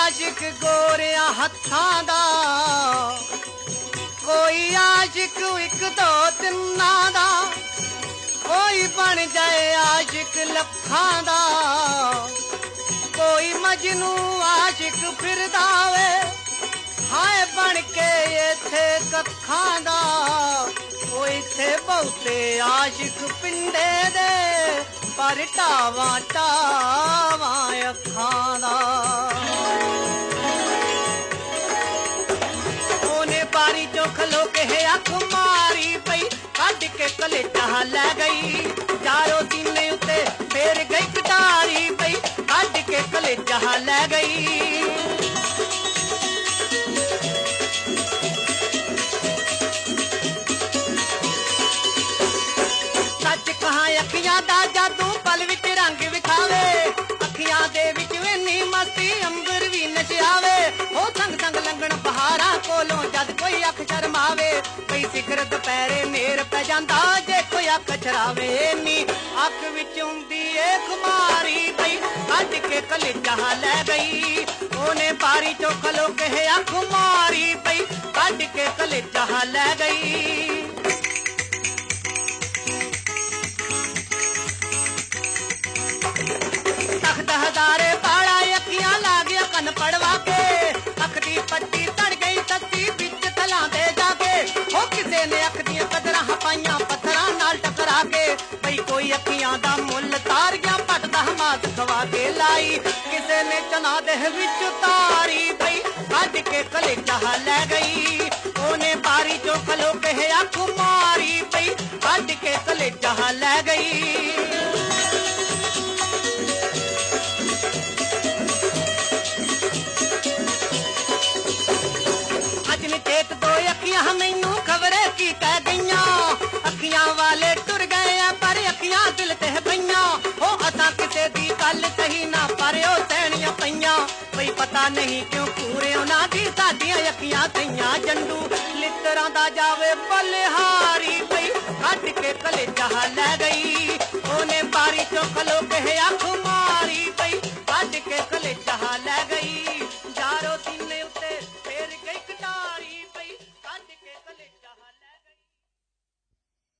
आशिक गोरिया हत्थां दा, कोई आशिक एक दो तिन्ना दा, कोई बन जाए आशिक लखां दा, कोई मजनू आशिक फिरदा वे हाय बन के इत्थे कखां दा। ओ इत्थे बहुते आशिक पिंडे दे पर टावां टावां अखां दा। ओने बारी चो खलो के अख मारी पई, कढ के कलेजा लै गई, चारों सीने उत्ते फेर गई कटारी पई, कढ के कलेजा लै गई। सच कहां अखियां दा जादू पल विच रंग विखावे, अखियां दे विच इन्नी मस्ती अंबर भी नचावे। ओ संग संग लंघण पहाड़ां कोलों जद कोई अख शर्मावे, पई सिखर दुपहरे नेर पै जांदा जे कोई अख चरावे। नी अख विच हुंदी ए खुमारी पई, कढ के कलेजा लै गई। ओने बारी चो खलो के अख मारी पई, कढ के कलेजा लै गई। तख्त हजारे पाड़ा अखियां ला गया कन पड़वा के, अख दी पट्टी तड़ गई तत्ती बिच तलां दे जाके। हो किसे ने अख दियां कदरां पाइयां पत्थरां नाल टकरा के, बई कोई अखियां दा मुल तार गया पट दा मात खवा के लाई। किसे ने चना दे विच तारी पई, कढ के कलेजा लै गई। ओने बारी चो खलो के अख मारी पई, कढ के कलेजा लै गई। चेत दो अखियां मैनू खबरे की कह गईयां, अखियां वाले टुर गए पर अखियां दिल ते पईयां। हो असां किसे दी गल कही ना पर ओ सहणियां पईयां, कोई पता नहीं क्यों पूरे उन्हां दी साडियां अखियां थईयां जंडू। लितरां दा जावे बलिहारी पई, कढ के कलेजा लै गई। ओने बारी चो खलो के अख मारी